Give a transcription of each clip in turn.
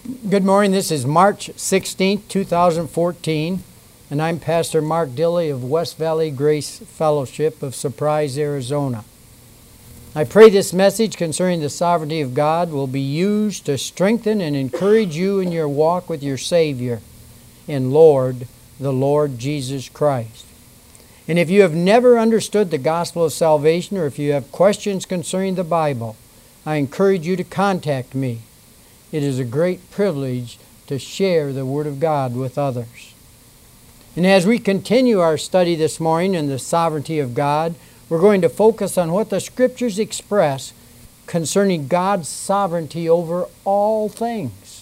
Good morning. This is March 16th, 2014, and I'm Pastor Mark Dilley of West Valley Grace Fellowship of Surprise, Arizona. I pray this message concerning the sovereignty of God will be used to strengthen and encourage you in your walk with your Savior and Lord, the Lord Jesus Christ. And if you have never understood the gospel of salvation, or if you have questions concerning the Bible, I encourage you to contact me. It is a great privilege to share the Word of God with others. And as we continue our study this morning in the sovereignty of God, we're going to focus on what the Scriptures express concerning God's sovereignty over all things.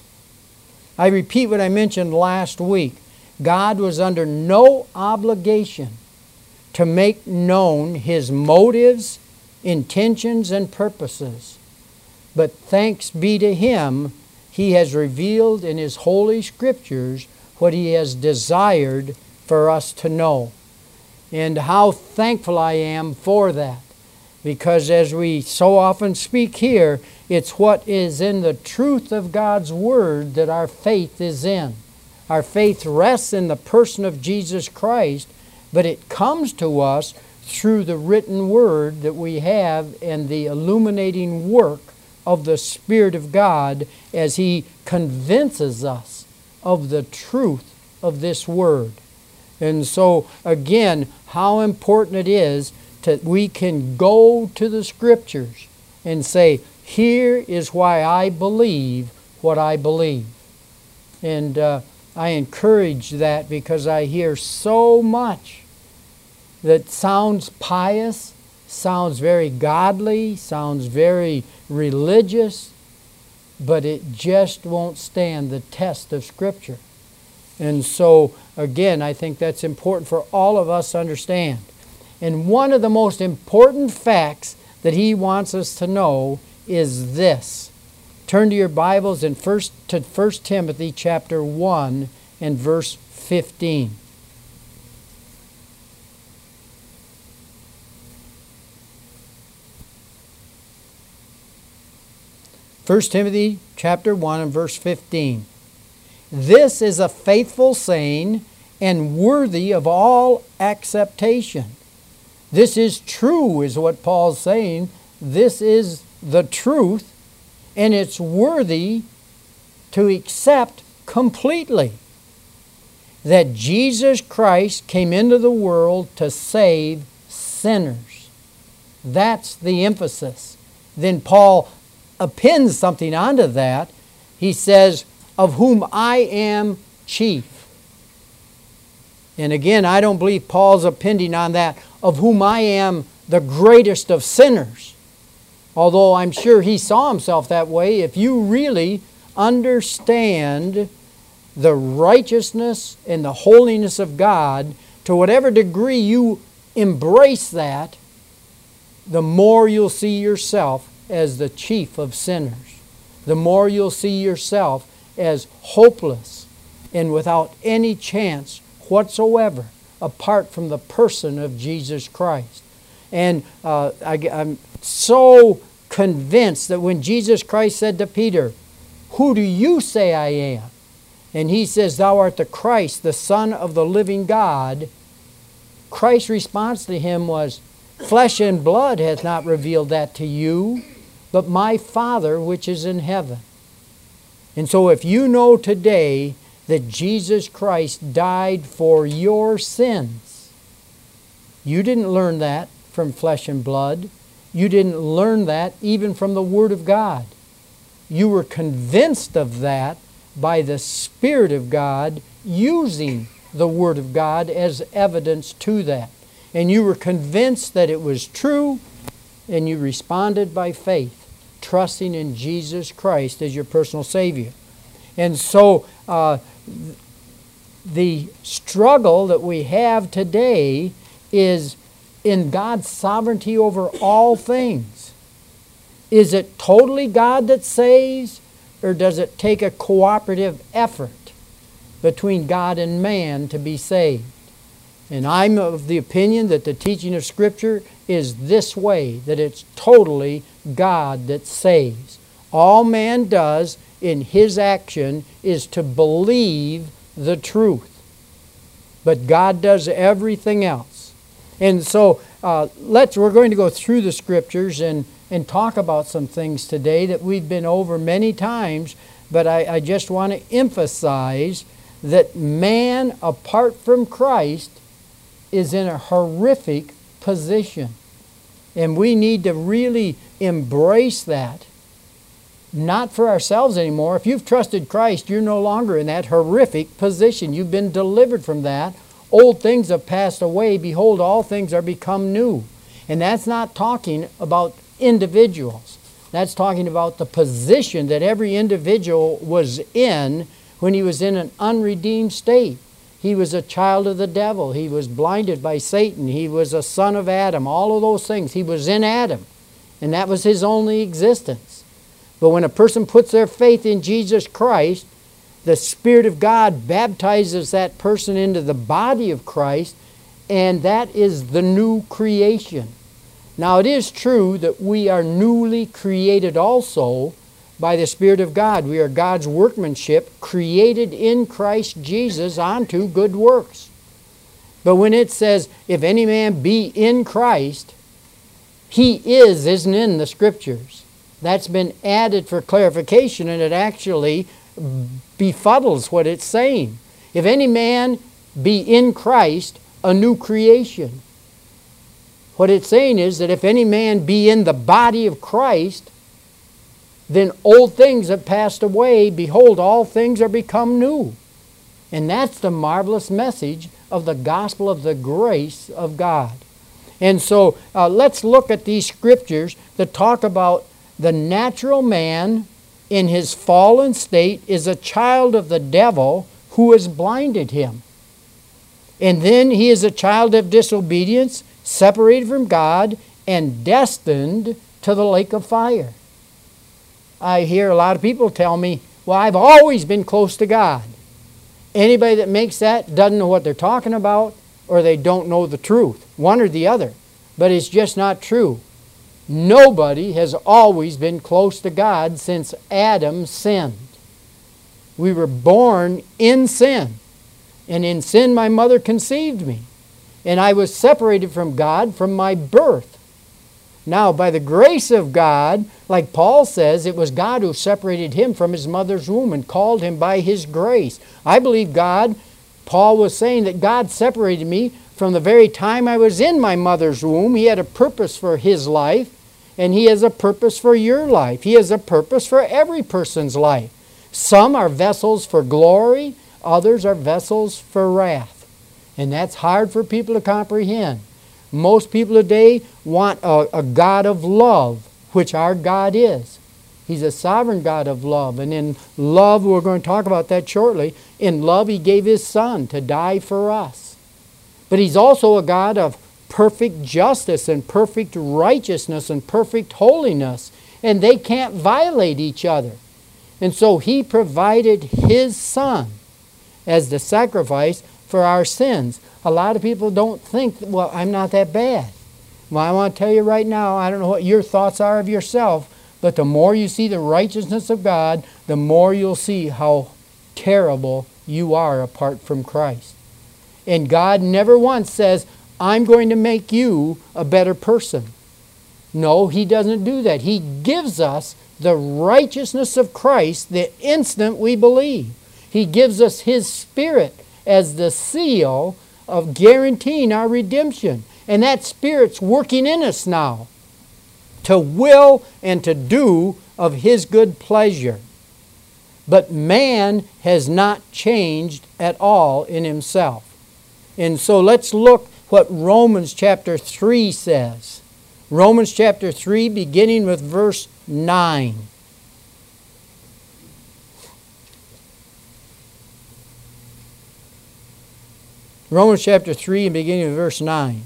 I repeat what I mentioned last week. God was under no obligation to make known His motives, intentions, and purposes. But thanks be to Him, He has revealed in His Holy Scriptures what He has desired for us to know. And how thankful I am for that. Because as we so often speak here, it's what is in the truth of God's Word that our faith is in. Our faith rests in the person of Jesus Christ, but it comes to us through the written Word that we have and the illuminating work of the Spirit of God as He convinces us of the truth of this Word. And so, again, how important it is that we can go to the Scriptures and say, here is why I believe what I believe. And I encourage that because I hear so much that sounds pious, sounds very godly, sounds very religious, but it just won't stand the test of Scripture. And so, again, I think that's important for all of us to understand. And one of the most important facts that He wants us to know is this. Turn to your Bibles in 1 Timothy chapter 1 and verse 15. 1 Timothy chapter 1 and verse 15. This is a faithful saying and worthy of all acceptation. This is true, is what Paul's saying. This is the truth, and it's worthy to accept completely. That Jesus Christ came into the world to save sinners. That's the emphasis. Then Paul appends something onto that. He says, of whom I am chief. And again, I don't believe Paul's appending on that, of whom I am the greatest of sinners. Although I'm sure he saw himself that way. If you really understand the righteousness and the holiness of God, to whatever degree you embrace that, the more you'll see yourself as the chief of sinners. The more you'll see yourself as hopeless and without any chance whatsoever apart from the person of Jesus Christ. And I'm so convinced that when Jesus Christ said to Peter, who do you say I am? And he says, thou art the Christ, the Son of the living God. Christ's response to him was, flesh and blood hath not revealed that to you, but my Father which is in heaven. And so if you know today that Jesus Christ died for your sins, you didn't learn that from flesh and blood. You didn't learn that even from the Word of God. You were convinced of that by the Spirit of God using the Word of God as evidence to that. And you were convinced that it was true, and you responded by faith, trusting in Jesus Christ as your personal Savior. And so the struggle that we have today is in God's sovereignty over all things. Is it totally God that saves, or does it take a cooperative effort between God and man to be saved? And I'm of the opinion that the teaching of Scripture is this way, that it's totally God that saves. All man does in his action is to believe the truth. But God does everything else. And so we're going to go through the Scriptures and talk about some things today that we've been over many times, but I just want to emphasize that man apart from Christ is in a horrific position. And we need to really embrace that. Not for ourselves anymore. If you've trusted Christ, you're no longer in that horrific position. You've been delivered from that. Old things have passed away. Behold, all things are become new. And that's not talking about individuals. That's talking about the position that every individual was in when he was in an unredeemed state. He was a child of the devil. He was blinded by Satan. He was a son of Adam. All of those things. He was in Adam. And that was his only existence. But when a person puts their faith in Jesus Christ, the Spirit of God baptizes that person into the body of Christ, and that is the new creation. Now it is true that we are newly created also by the Spirit of God. We are God's workmanship, created in Christ Jesus unto good works. But when it says, if any man be in Christ, he isn't in the Scriptures. That's been added for clarification, and it actually befuddles what it's saying. If any man be in Christ, a new creation. What it's saying is that if any man be in the body of Christ, then old things have passed away. Behold, all things are become new. And that's the marvelous message of the gospel of the grace of God. And so let's look at these Scriptures that talk about the natural man in his fallen state is a child of the devil who has blinded him. And then he is a child of disobedience, separated from God, and destined to the lake of fire. I hear a lot of people tell me, well, I've always been close to God. Anybody that makes that doesn't know what they're talking about, or they don't know the truth. One or the other. But it's just not true. Nobody has always been close to God since Adam sinned. We were born in sin. And in sin my mother conceived me. And I was separated from God from my birth. Now, by the grace of God, like Paul says, it was God who separated him from his mother's womb and called him by his grace. I believe Paul was saying that God separated me from the very time I was in my mother's womb. He had a purpose for his life, and he has a purpose for your life. He has a purpose for every person's life. Some are vessels for glory, others are vessels for wrath. And that's hard for people to comprehend. Most people today want a God of love, which our God is. He's a sovereign God of love. And in love, we're going to talk about that shortly, in love He gave His Son to die for us. But He's also a God of perfect justice and perfect righteousness and perfect holiness. And they can't violate each other. And so He provided His Son as the sacrifice for our sins. A lot of people don't think, well, I'm not that bad. Well, I want to tell you right now, I don't know what your thoughts are of yourself, but the more you see the righteousness of God, the more you'll see how terrible you are apart from Christ. And God never once says, I'm going to make you a better person. No, He doesn't do that. He gives us the righteousness of Christ the instant we believe. He gives us His Spirit as the seal of guaranteeing our redemption. And that Spirit's working in us now to will and to do of His good pleasure. But man has not changed at all in himself. And so let's look what Romans chapter 3 says. Romans chapter 3, beginning with verse 9. Romans chapter 3 and beginning with verse 9.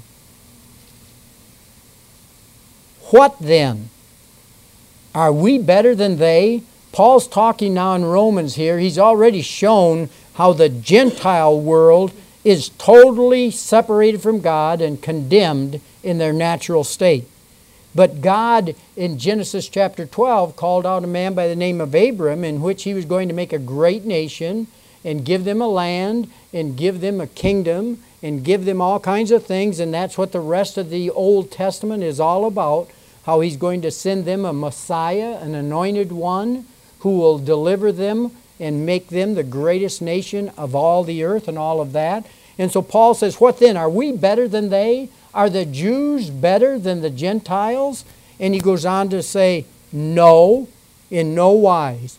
What then? Are we better than they? Paul's talking now in Romans here. He's already shown how the Gentile world is totally separated from God and condemned in their natural state. But God, in Genesis chapter 12, called out a man by the name of Abram, in which he was going to make a great nation and give them a land and give them a kingdom and give them all kinds of things. And that's what the rest of the Old Testament is all about, how he's going to send them a Messiah, an anointed one, who will deliver them and make them the greatest nation of all the earth and all of that. And so Paul says, what then? Are we better than they? Are the Jews better than the Gentiles? And he goes on to say, no, in no wise.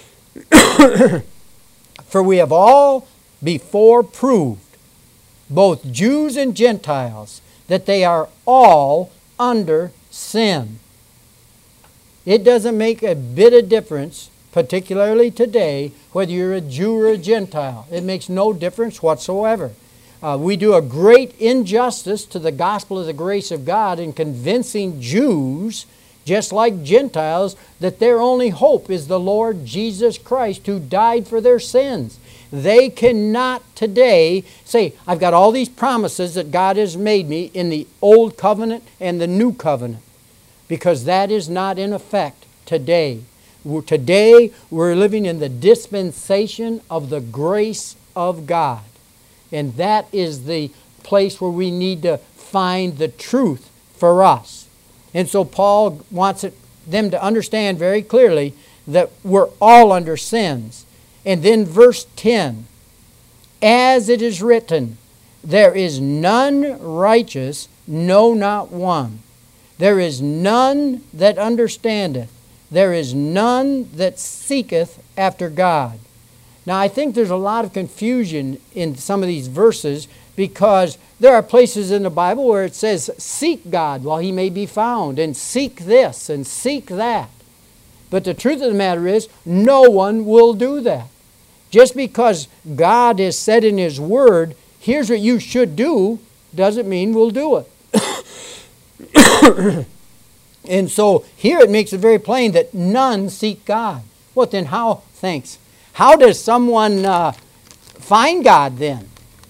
For we have all before proved, both Jews and Gentiles, that they are all under sin. It doesn't make a bit of difference, particularly today, whether you're a Jew or a Gentile. It makes no difference whatsoever. We do a great injustice to the gospel of the grace of God in convincing Jews, just like Gentiles, that their only hope is the Lord Jesus Christ, who died for their sins. They cannot today say, I've got all these promises that God has made me in the Old Covenant and the New Covenant, because that is not in effect today. Today, we're living in the dispensation of the grace of God. And that is the place where we need to find the truth for us. And so Paul wants them to understand very clearly that we're all under sins. And then verse 10, as it is written, there is none righteous, no, not one. There is none that understandeth. There is none that seeketh after God. Now, I think there's a lot of confusion in some of these verses, because there are places in the Bible where it says, seek God while he may be found, and seek this and seek that. But the truth of the matter is, no one will do that. Just because God has said in his word, here's what you should do, doesn't mean we'll do it. And so here it makes it very plain that none seek God. Well, then how? Thanks. How does someone find God then?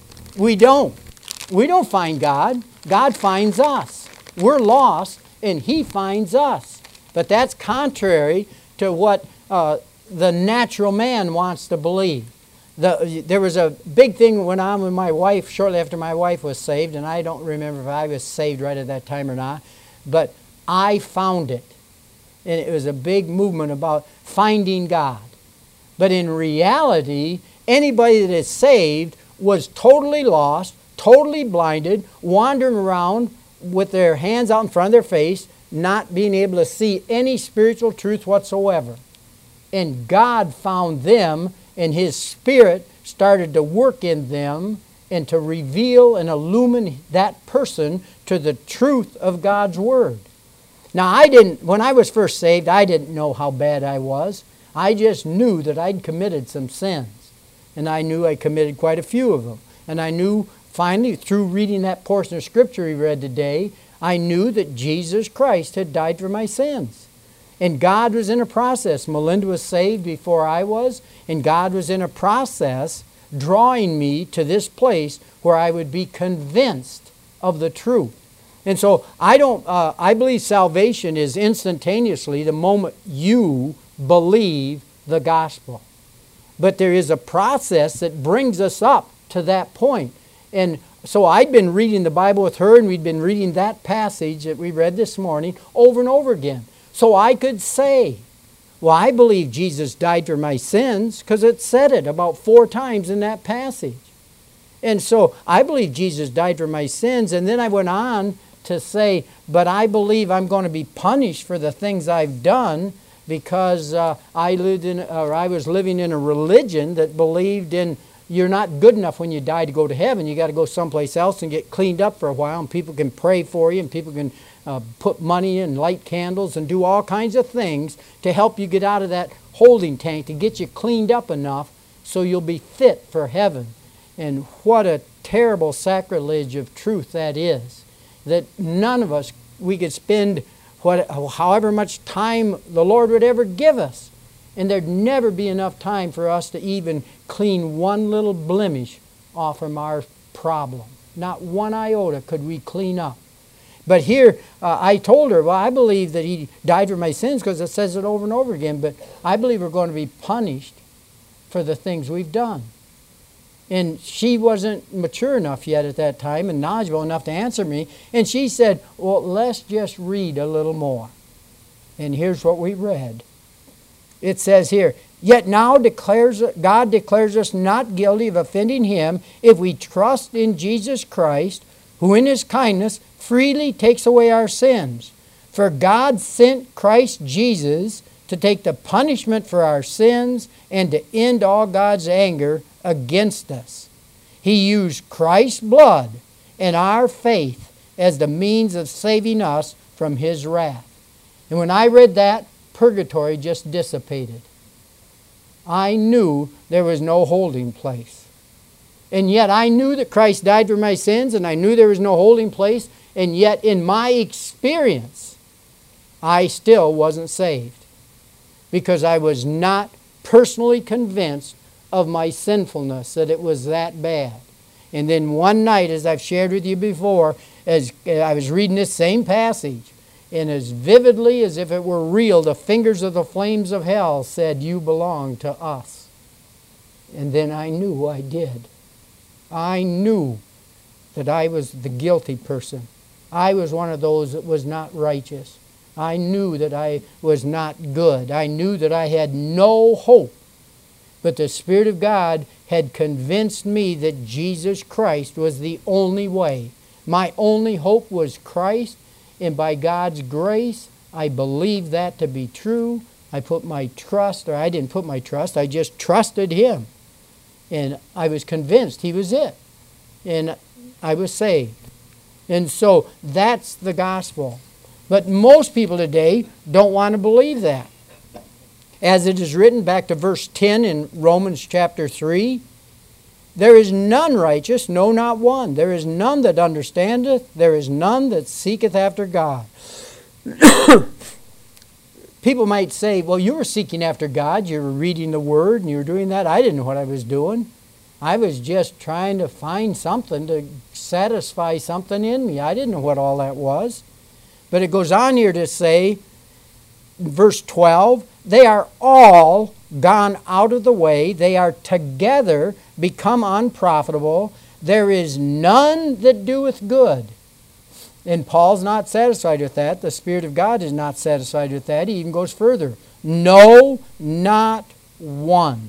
We don't. We don't find God. God finds us. We're lost and he finds us. But that's contrary to what the natural man wants to believe. There was a big thing went on with my wife shortly after my wife was saved, and I don't remember if I was saved right at that time or not, but I found it. And it was a big movement about finding God. But in reality, anybody that is saved was totally lost, totally blinded, wandering around with their hands out in front of their face, not being able to see any spiritual truth whatsoever. And God found them, and his Spirit started to work in them and to reveal and illumine that person to the truth of God's Word. Now, when I was first saved, I didn't know how bad I was. I just knew that I'd committed some sins. And I knew I committed quite a few of them. And I knew finally, through reading that portion of Scripture we read today, I knew that Jesus Christ had died for my sins. And God was in a process. Melinda was saved before I was, and God was in a process drawing me to this place where I would be convinced of the truth. And so I believe salvation is instantaneously the moment you believe the gospel. But there is a process that brings us up to that point. And so I'd been reading the Bible with her, and we'd been reading that passage that we read this morning over and over again. So I could say, well, I believe Jesus died for my sins, because it said it about 4 times in that passage. And so I believe Jesus died for my sins. And then I went on to say, but I believe I'm going to be punished for the things I've done, because I was living in a religion that believed in you're not good enough when you die to go to heaven. You got to go someplace else and get cleaned up for a while, and people can pray for you, and people can put money and light candles and do all kinds of things to help you get out of that holding tank, to get you cleaned up enough so you'll be fit for heaven. And what a terrible sacrilege of truth that is, that none of us, we could spend however much time the Lord would ever give us, and there'd never be enough time for us to even clean one little blemish off from our problem. Not one iota could we clean up. But here, I told her, well, I believe that He died for my sins because it says it over and over again, but I believe we're going to be punished for the things we've done. And she wasn't mature enough yet at that time and knowledgeable enough to answer me. And she said, well, let's just read a little more. And here's what we read. It says here, yet now God declares us not guilty of offending Him if we trust in Jesus Christ, who in His kindness freely takes away our sins. For God sent Christ Jesus to take the punishment for our sins and to end all God's anger against us. He used Christ's blood and our faith as the means of saving us from His wrath. And when I read that, purgatory just dissipated. I knew there was no holding place. And yet I knew that Christ died for my sins, and I knew there was no holding place, and yet in my experience, I still wasn't saved. Because I was not personally convinced of my sinfulness, that it was that bad. And then one night, as I've shared with you before, as I was reading this same passage, and as vividly as if it were real, the fingers of the flames of hell said, you belong to us. And then I knew I did. I knew that I was the guilty person. I was one of those that was not righteous. I knew that I was not good. I knew that I had no hope. But the Spirit of God had convinced me that Jesus Christ was the only way. My only hope was Christ, and by God's grace, I believed that to be true. I put my trust, or I didn't put my trust, I just trusted Him. And I was convinced He was it. And I was saved. And so that's the gospel. But most people today don't want to believe that. As it is written back to verse 10 in Romans chapter 3, there is none righteous, no, not one. There is none that understandeth. There is none that seeketh after God. People might say, well, you were seeking after God. You were reading the Word and you were doing that. I didn't know what I was doing. I was just trying to find something to satisfy something in me. I didn't know what all that was. But it goes on here to say, verse 12, they are all gone out of the way. They are together become unprofitable. There is none that doeth good. And Paul's not satisfied with that. The Spirit of God is not satisfied with that. He even goes further. No, not one.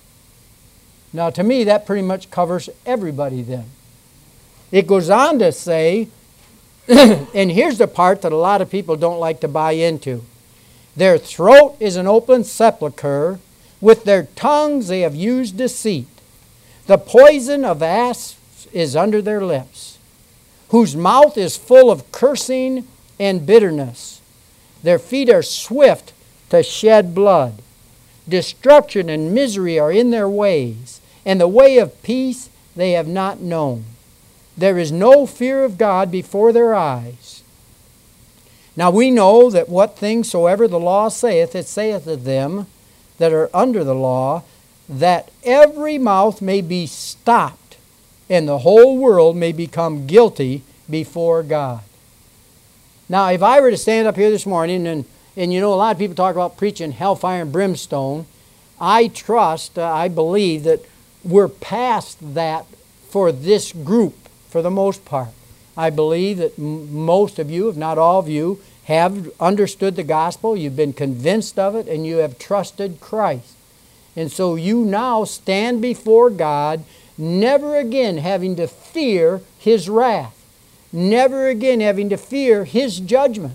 Now to me that pretty much covers everybody then. It goes on to say, and here's the part that a lot of people don't like to buy into. Their throat is an open sepulchre. With their tongues they have used deceit. The poison of asps is under their lips, whose mouth is full of cursing and bitterness. Their feet are swift to shed blood. Destruction and misery are in their ways, and the way of peace they have not known. There is no fear of God before their eyes. Now we know that what things soever the law saith, it saith of them that are under the law, that every mouth may be stopped, and the whole world may become guilty before God. Now if I were to stand up here this morning, and you know a lot of people talk about preaching hellfire and brimstone, I believe that we're past that for this group for the most part. I believe that most of you, if not all of you, have understood the gospel, you've been convinced of it, and you have trusted Christ. And so you now stand before God, never again having to fear His wrath, never again having to fear His judgment.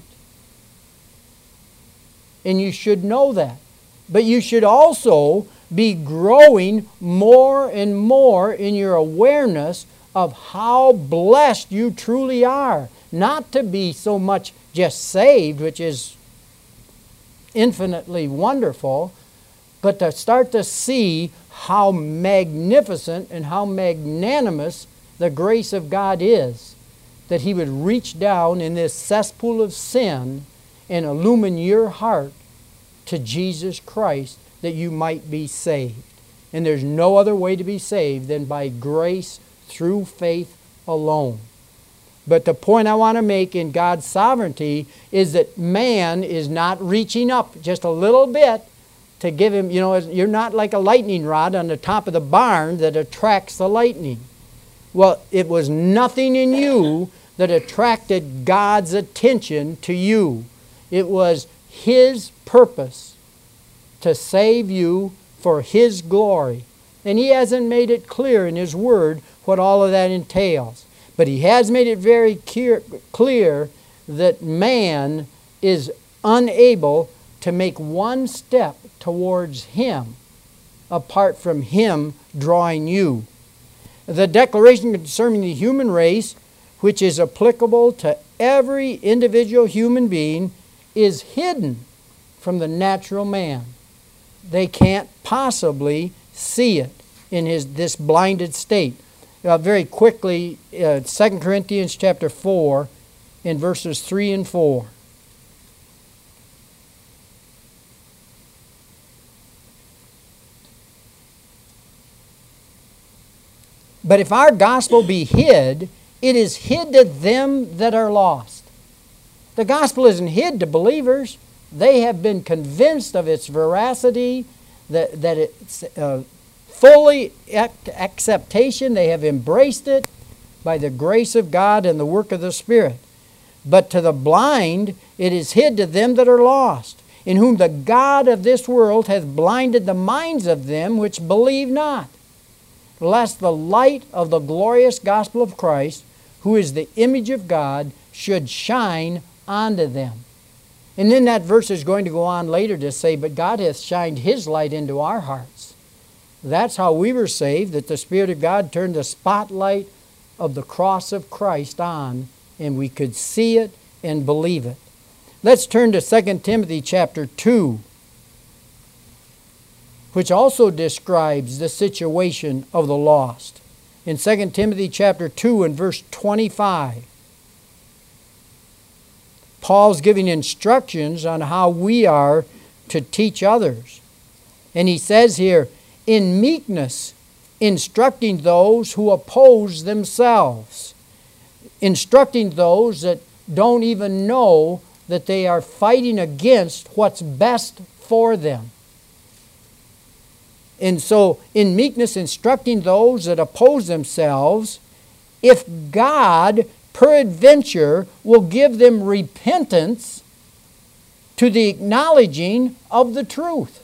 And you should know that. But you should also be growing more and more in your awareness of how blessed you truly are. Not to be so much just saved, which is infinitely wonderful, but to start to see how magnificent and how magnanimous the grace of God is. That He would reach down in this cesspool of sin and illumine your heart to Jesus Christ that you might be saved. And there's no other way to be saved than by grace through faith alone. But the point I want to make in God's sovereignty is that man is not reaching up just a little bit to give him, you're not like a lightning rod on the top of the barn that attracts the lightning. Well, it was nothing in you that attracted God's attention to you. It was His purpose to save you for His glory. And He hasn't made it clear in His Word what all of that entails. But He has made it very clear that man is unable to make one step towards Him apart from Him drawing you. The declaration concerning the human race, which is applicable to every individual human being, is hidden from the natural man. They can't possibly see it in this blinded state. Very quickly, 2 Corinthians chapter 4 in verses 3 and 4. But if our gospel be hid, it is hid to them that are lost. The gospel isn't hid to believers. They have been convinced of its veracity, that it's fully acceptation. They have embraced it by the grace of God and the work of the Spirit. But to the blind it is hid to them that are lost, in whom the God of this world hath blinded the minds of them which believe not, lest the light of the glorious gospel of Christ, who is the image of God, should shine onto them. And then that verse is going to go on later to say, but God hath shined His light into our hearts. That's how we were saved, that the Spirit of God turned the spotlight of the cross of Christ on, and we could see it and believe it. Let's turn to 2 Timothy chapter 2, which also describes the situation of the lost. In 2 Timothy chapter 2 and verse 25, Paul's giving instructions on how we are to teach others. And he says here, in meekness, instructing those who oppose themselves. Instructing those that don't even know that they are fighting against what's best for them. And so, in meekness, instructing those that oppose themselves, if God peradventure will give them repentance to the acknowledging of the truth.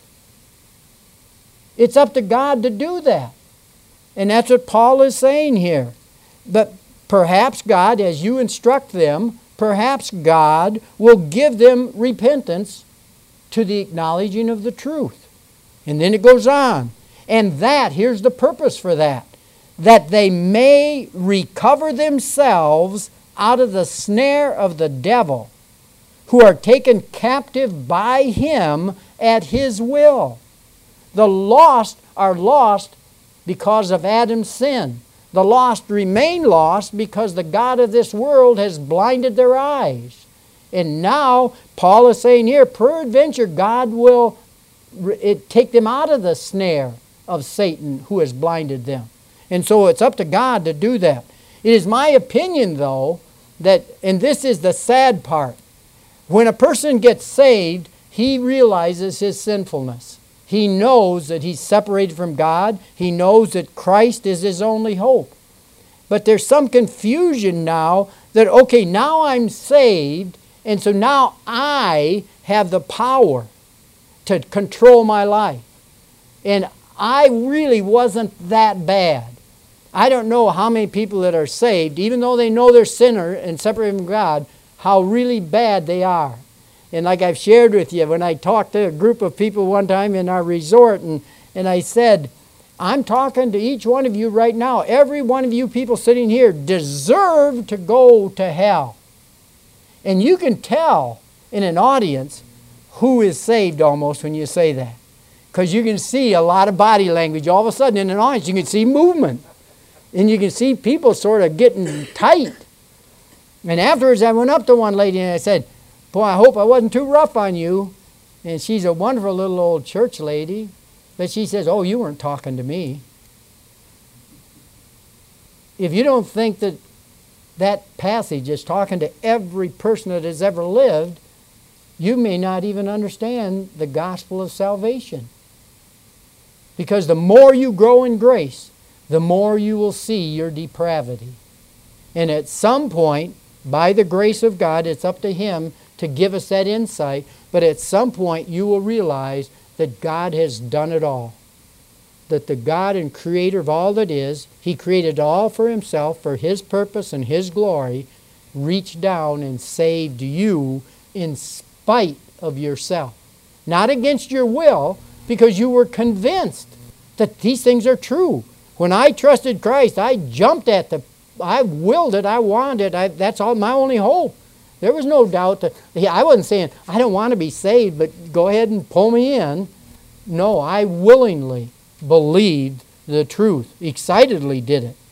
It's up to God to do that. And that's what Paul is saying here. But perhaps God, as you instruct them, perhaps God will give them repentance to the acknowledging of the truth. And then it goes on. And that, here's the purpose for that. That they may recover themselves out of the snare of the devil, who are taken captive by him at his will. The lost are lost because of Adam's sin. The lost remain lost because the God of this world has blinded their eyes. And now, Paul is saying here, peradventure God will take them out of the snare of Satan who has blinded them. And so it's up to God to do that. It is my opinion, though, that, and this is the sad part, when a person gets saved, he realizes his sinfulness. He knows that he's separated from God. He knows that Christ is his only hope. But there's some confusion now that, okay, now I'm saved, and so now I have the power to control my life. And I really wasn't that bad. I don't know how many people that are saved, even though they know they're sinner and separated from God, how really bad they are. And like I've shared with you, when I talked to a group of people one time in our resort, and I said, I'm talking to each one of you right now. Every one of you people sitting here deserve to go to hell. And you can tell in an audience who is saved almost when you say that. Because you can see a lot of body language. All of a sudden in an audience you can see movement. And you can see people sort of getting tight. And afterwards I went up to one lady and I said, boy, I hope I wasn't too rough on you. And she's a wonderful little old church lady. But she says, oh, you weren't talking to me. If you don't think that that passage is talking to every person that has ever lived, you may not even understand the gospel of salvation. Because the more you grow in grace, the more you will see your depravity. And at some point, by the grace of God, it's up to Him to give us that insight, but at some point you will realize that God has done it all. That the God and Creator of all that is, He created all for Himself, for His purpose and His glory, reached down and saved you in spite of yourself. Not against your will, because you were convinced that these things are true. When I trusted Christ, I jumped at I willed it, I wanted it, that's all my only hope. There was no doubt that, I wasn't saying, I don't want to be saved, but go ahead and pull me in. No, I willingly believed the truth, excitedly did it.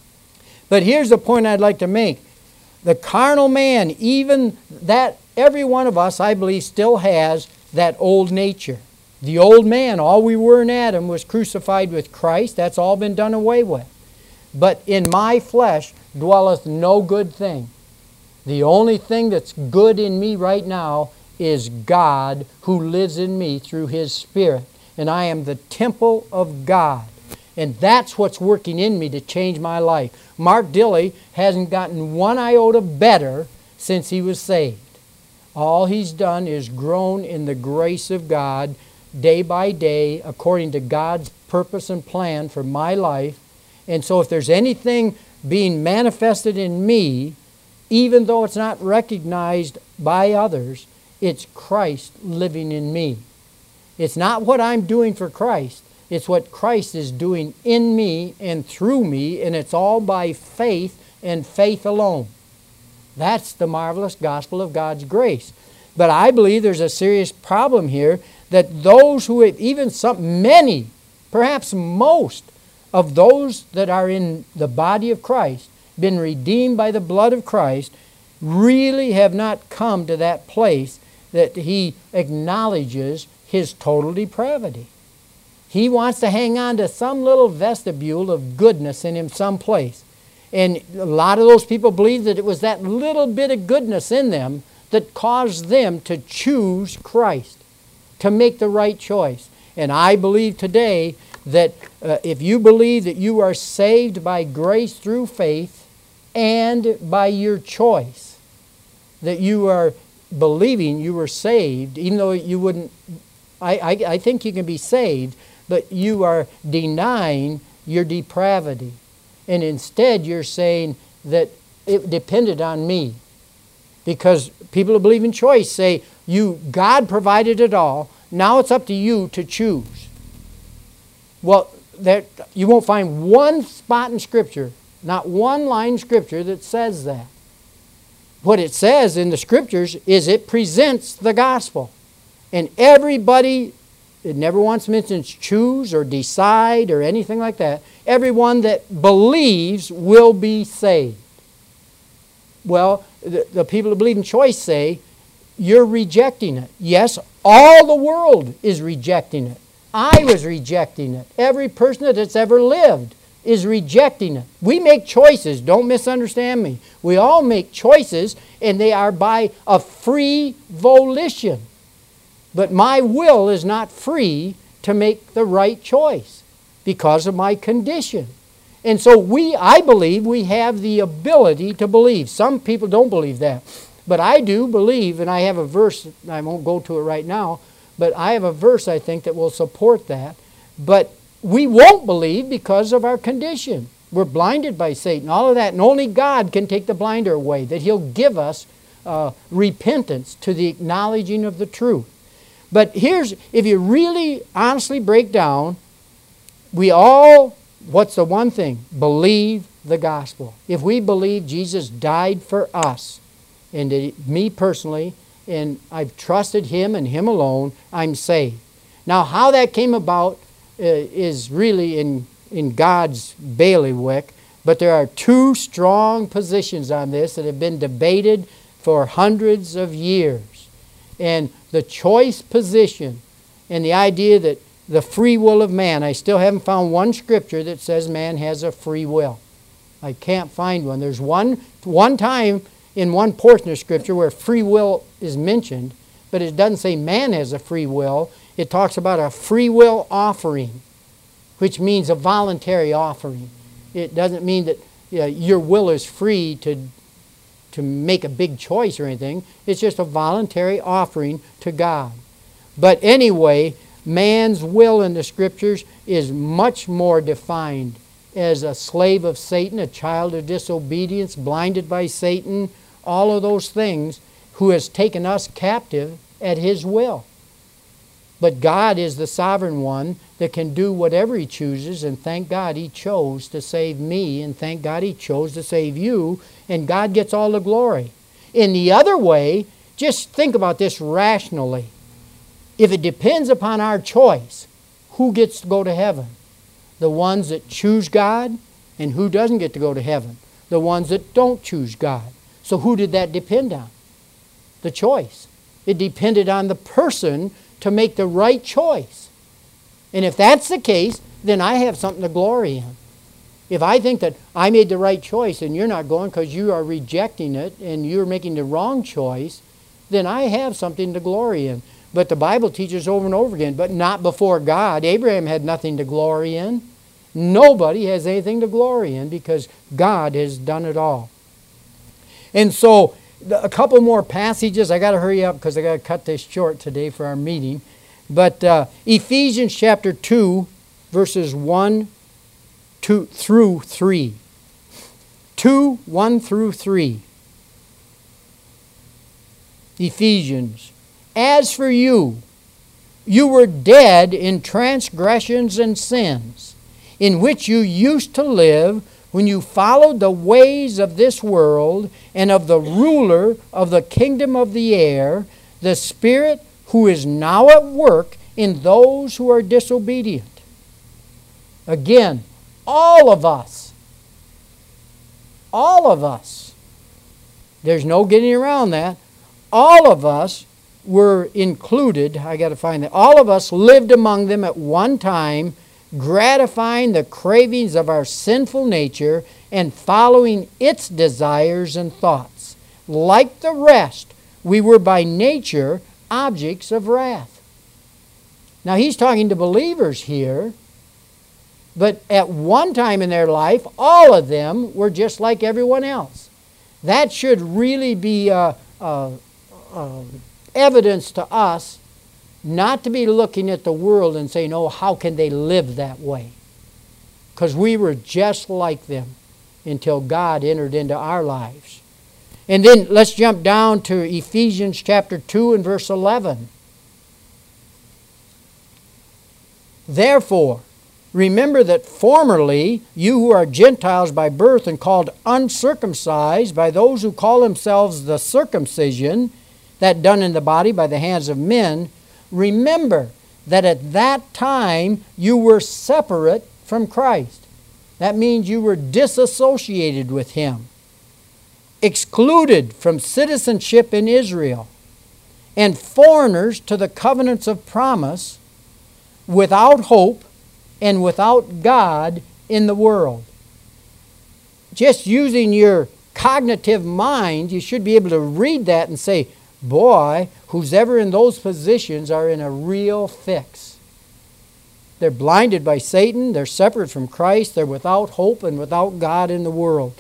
But here's the point I'd like to make. The carnal man, even that, every one of us, I believe, still has that old nature. The old man, all we were in Adam, was crucified with Christ. That's all been done away with. But in my flesh dwelleth no good thing. The only thing that's good in me right now is God who lives in me through His Spirit. And I am the temple of God. And that's what's working in me to change my life. Mark Dilley hasn't gotten one iota better since he was saved. All he's done is grown in the grace of God day by day according to God's purpose and plan for my life. And so if there's anything being manifested in me, even though it's not recognized by others, it's Christ living in me. It's not what I'm doing for Christ. It's what Christ is doing in me and through me, and it's all by faith and faith alone. That's the marvelous gospel of God's grace. But I believe there's a serious problem here that those who have, many, perhaps most of those that are in the body of Christ, been redeemed by the blood of Christ, really have not come to that place that He acknowledges His total depravity. He wants to hang on to some little vestibule of goodness in Him someplace. And a lot of those people believe that it was that little bit of goodness in them that caused them to choose Christ, to make the right choice. And I believe today that if you believe that you are saved by grace through faith and by your choice, that you are believing you were saved, even though you wouldn't, I think you can be saved, but you are denying your depravity. And instead you're saying that it depended on me. Because people who believe in choice say, God provided it all, now it's up to you to choose. Well, you won't find one spot in Scripture, not one line in Scripture that says that. What it says in the Scriptures is it presents the gospel. And everybody, it never once mentions choose or decide or anything like that. Everyone that believes will be saved. Well, the people who believe in choice say, you're rejecting it. Yes, all the world is rejecting it. I was rejecting it. Every person that's ever lived is rejecting it. We make choices. Don't misunderstand me. We all make choices, and they are by a free volition. But my will is not free to make the right choice because of my condition. And so I believe we have the ability to believe. Some people don't believe that. But I do believe, and I have a verse, I won't go to it right now, but I have a verse I think that will support that. But we won't believe because of our condition. We're blinded by Satan, all of that. And only God can take the blinder away, that He'll give us repentance to the acknowledging of the truth. But if you really honestly break down, what's the one thing? Believe the gospel. If we believe Jesus died for us, and me personally, and I've trusted Him and Him alone, I'm saved. Now, how that came about is really in God's bailiwick, but there are two strong positions on this that have been debated for hundreds of years. And the choice position and the idea that the free will of man, I still haven't found one scripture that says man has a free will. I can't find one. There's one time in one portion of Scripture where free will is mentioned, but it doesn't say man has a free will. It talks about a free will offering, which means a voluntary offering. It doesn't mean that your will is free to make a big choice or anything. It's just a voluntary offering to God. But anyway, man's will in the Scriptures is much more defined as a slave of Satan, a child of disobedience, blinded by Satan, all of those things, who has taken us captive at His will. But God is the sovereign one that can do whatever He chooses, and thank God He chose to save me, and thank God He chose to save you, and God gets all the glory. In the other way, just think about this rationally. If it depends upon our choice, who gets to go to heaven? The ones that choose God, and who doesn't get to go to heaven? The ones that don't choose God. So who did that depend on? The choice. It depended on the person to make the right choice. And if that's the case, then I have something to glory in. If I think that I made the right choice and you're not going because you are rejecting it and you're making the wrong choice, then I have something to glory in. But the Bible teaches over and over again, but not before God. Abraham had nothing to glory in. Nobody has anything to glory in because God has done it all. And so, a couple more passages. I got to hurry up because I got to cut this short today for our meeting. But Ephesians chapter 2, verses 1 through 3. 2, 1 through 3. Ephesians. As for you, you were dead in transgressions and sins, in which you used to live when you followed the ways of this world and of the ruler of the kingdom of the air, the Spirit who is now at work in those who are disobedient. Again, all of us, there's no getting around that, all of us were included. I got to find that. All of us lived among them at one time, gratifying the cravings of our sinful nature and following its desires and thoughts. Like the rest, we were by nature objects of wrath. Now he's talking to believers here, but at one time in their life, all of them were just like everyone else. That should really be evidence to us not to be looking at the world and saying, oh, how can they live that way? Because we were just like them until God entered into our lives. And then let's jump down to Ephesians chapter 2 and verse 11. Therefore, remember that formerly you who are Gentiles by birth and called uncircumcised by those who call themselves the circumcision, that done in the body by the hands of men, remember that at that time you were separate from Christ. That means you were disassociated with Him, excluded from citizenship in Israel, and foreigners to the covenants of promise, without hope and without God in the world. Just using your cognitive mind, you should be able to read that and say, boy, who's ever in those positions are in a real fix. They're blinded by Satan, they're separate from Christ, they're without hope and without God in the world.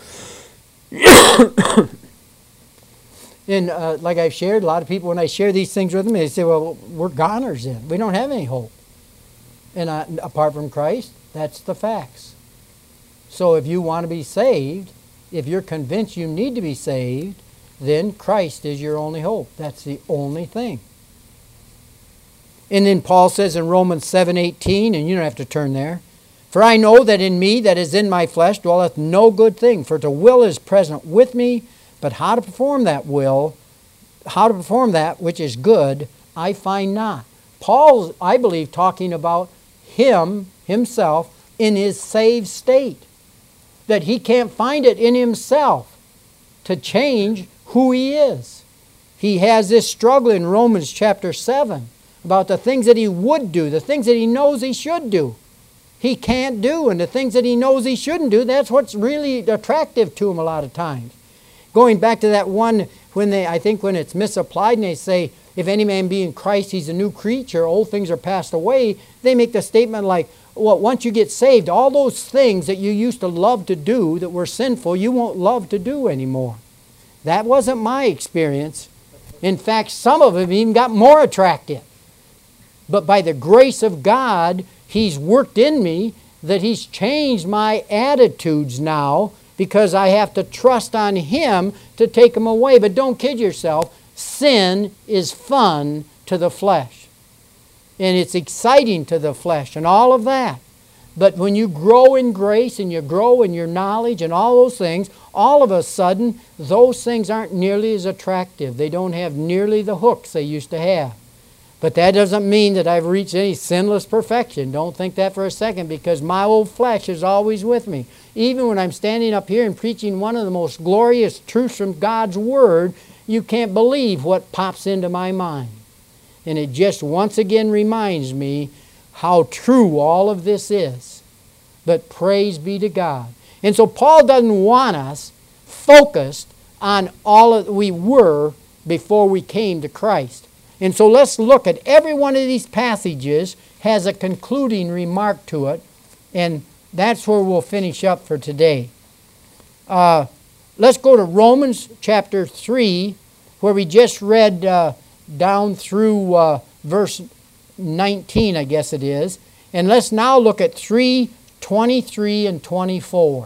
And like I've shared, a lot of people, when I share these things with them, they say, well, we're goners then. We don't have any hope. And apart from Christ, that's the facts. So if you want to be saved, if you're convinced you need to be saved, then Christ is your only hope. That's the only thing. And then Paul says in Romans 7:18, and you don't have to turn there, for I know that in me, that is in my flesh, dwelleth no good thing. For to will is present with me, but how to perform that which is good, I find not. Paul's, I believe, talking about himself, in his saved state. That he can't find it in himself to change who he is. He has this struggle in Romans chapter 7 about the things that he would do, the things that he knows he should do. he can't do and the things that he knows he shouldn't do, that's what's really attractive to him a lot of times. Going back to that one I think when it's misapplied and they say, if any man be in Christ, he's a new creature, old things are passed away, they make the statement like, well, once you get saved, all those things that you used to love to do that were sinful, you won't love to do anymore. That wasn't my experience. In fact, some of them even got more attractive. But by the grace of God, he's worked in me that he's changed my attitudes now, because I have to trust on him to take them away. But don't kid yourself. Sin is fun to the flesh. And it's exciting to the flesh and all of that. But when you grow in grace and you grow in your knowledge and all those things, all of a sudden, those things aren't nearly as attractive. They don't have nearly the hooks they used to have. But that doesn't mean that I've reached any sinless perfection. Don't think that for a second, because my old flesh is always with me. Even when I'm standing up here and preaching one of the most glorious truths from God's Word, you can't believe what pops into my mind. And it just once again reminds me how true all of this is. But praise be to God. And so Paul doesn't want us focused on all that we were before we came to Christ. And so let's look at every one of these passages has a concluding remark to it, and that's where we'll finish up for today. Let's go to Romans chapter 3, where we just read down through verse 19, I guess it is. And let's now look at 3:23 and 24.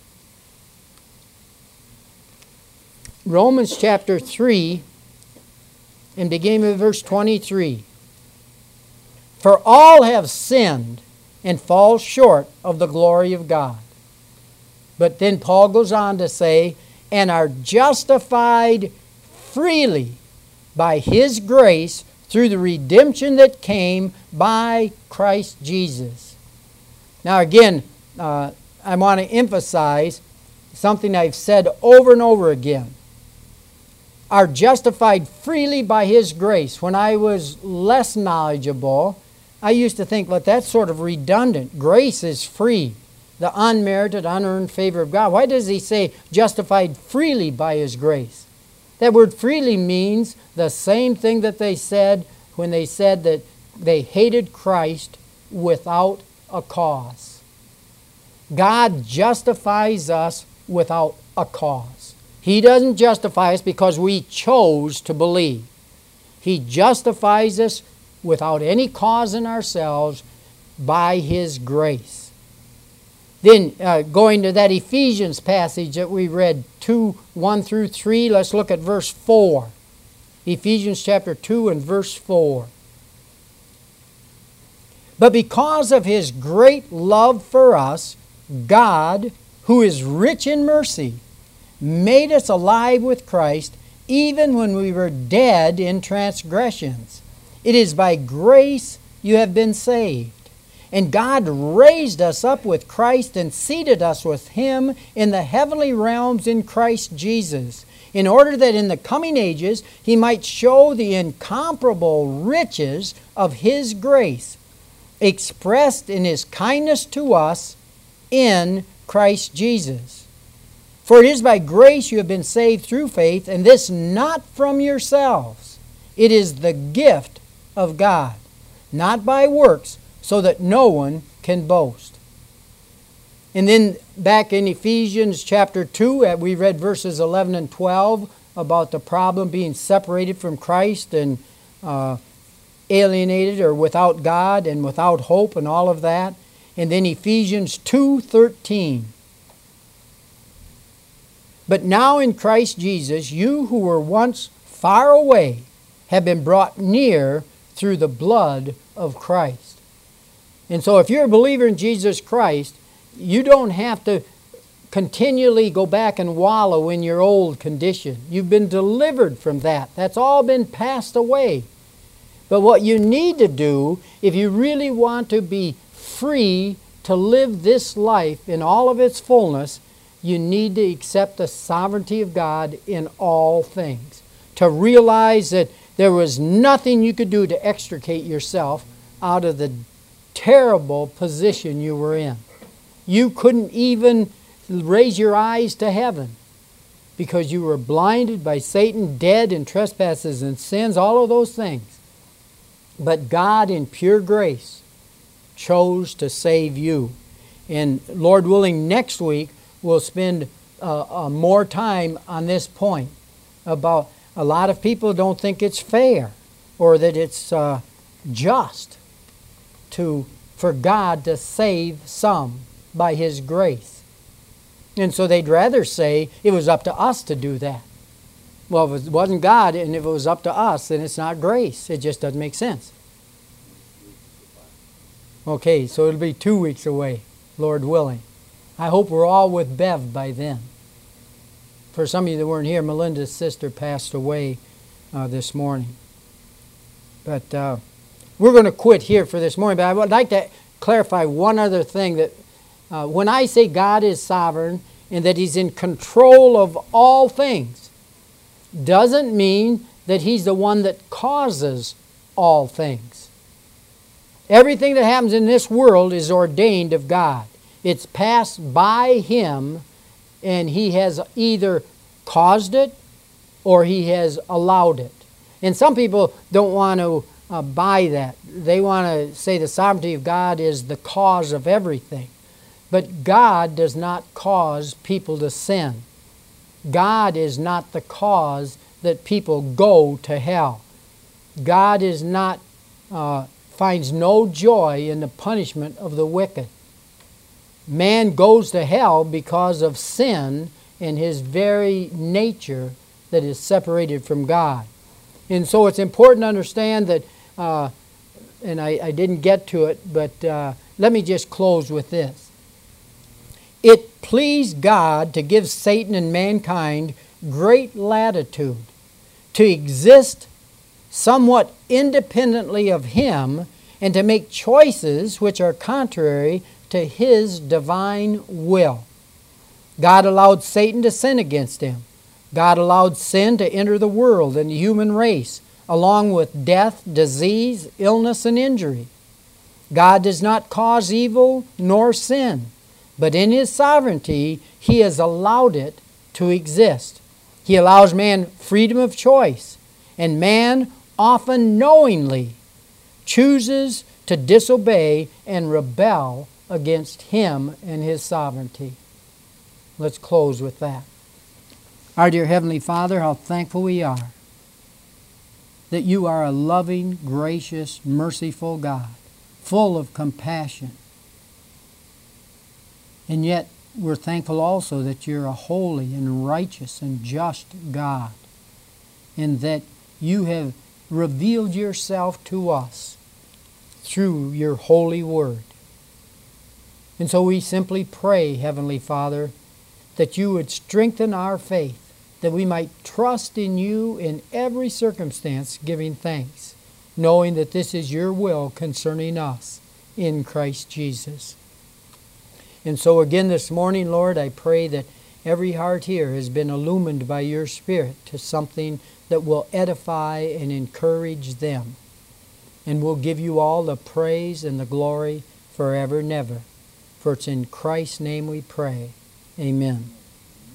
Romans chapter 3, and beginning with verse 23. For all have sinned and fall short of the glory of God. But then Paul goes on to say, and are justified freely by his grace through the redemption that came by Christ Jesus. Now again, I want to emphasize something I've said over and over again. Are justified freely by his grace. When I was less knowledgeable, I used to think, well, that's sort of redundant. Grace is free. The unmerited, unearned favor of God. Why does he say justified freely by his grace? That word freely means the same thing that they said when they said that they hated Christ without a cause. God justifies us without a cause. He doesn't justify us because we chose to believe. He justifies us without any cause in ourselves by his grace. Then going to that Ephesians passage that we read, 2:1 through 3, let's look at verse 4. Ephesians chapter 2 and verse 4. But because of his great love for us, God, who is rich in mercy, made us alive with Christ even when we were dead in transgressions. It is by grace you have been saved. And God raised us up with Christ and seated us with him in the heavenly realms in Christ Jesus, in order that in the coming ages he might show the incomparable riches of his grace, expressed in his kindness to us in Christ Jesus. For it is by grace you have been saved through faith, and this not from yourselves. It is the gift of God, not by works, so that no one can boast. And then back in Ephesians chapter 2, we read verses 11 and 12 about the problem being separated from Christ and alienated or without God and without hope and all of that. And then Ephesians 2:13. But now in Christ Jesus, you who were once far away have been brought near through the blood of Christ. And so if you're a believer in Jesus Christ, you don't have to continually go back and wallow in your old condition. You've been delivered from that. That's all been passed away. But what you need to do, if you really want to be free to live this life in all of its fullness, you need to accept the sovereignty of God in all things. To realize that there was nothing you could do to extricate yourself out of the terrible position you were in. You couldn't even raise your eyes to heaven because you were blinded by Satan, dead in trespasses and sins, all of those things. But God in pure grace chose to save you. And Lord willing, next week we'll spend more time on this point about a lot of people don't think it's fair or that it's just for God to save some by His grace. And so they'd rather say it was up to us to do that. Well, if it wasn't God and if it was up to us, then it's not grace. It just doesn't make sense. Okay, so it'll be 2 weeks away, Lord willing. I hope we're all with Bev by then. For some of you that weren't here, Melinda's sister passed away this morning. But we're going to quit here for this morning. But I would like to clarify one other thing, that when I say God is sovereign and that He's in control of all things, doesn't mean that He's the one that causes all things. Everything that happens in this world is ordained of God. It's passed by Him, and He has either caused it or He has allowed it. And some people don't want to buy that. They want to say the sovereignty of God is the cause of everything. But God does not cause people to sin. God is not the cause that people go to hell. God is not finds no joy in the punishment of the wicked. Man goes to hell because of sin and his very nature that is separated from God. And so it's important to understand that, and I didn't get to it, but let me just close with this. It pleased God to give Satan and mankind great latitude to exist somewhat independently of Him and to make choices which are contrary to His divine will. God allowed Satan to sin against Him. God allowed sin to enter the world and the human race, along with death, disease, illness, and injury. God does not cause evil nor sin, but in His sovereignty, He has allowed it to exist. He allows man freedom of choice, and man often knowingly chooses to disobey and rebel against Him and His sovereignty. Let's close with that. Our dear Heavenly Father, how thankful we are that You are a loving, gracious, merciful God, full of compassion. And yet we're thankful also that You're a holy and righteous and just God, and that You have revealed Yourself to us through Your holy word. And so we simply pray, Heavenly Father, that You would strengthen our faith, that we might trust in You in every circumstance, giving thanks, knowing that this is Your will concerning us in Christ Jesus. And so again this morning, Lord, I pray that every heart here has been illumined by Your Spirit to something that will edify and encourage them. And we'll give You all the praise and the glory forever and ever. For it's in Christ's name we pray. Amen.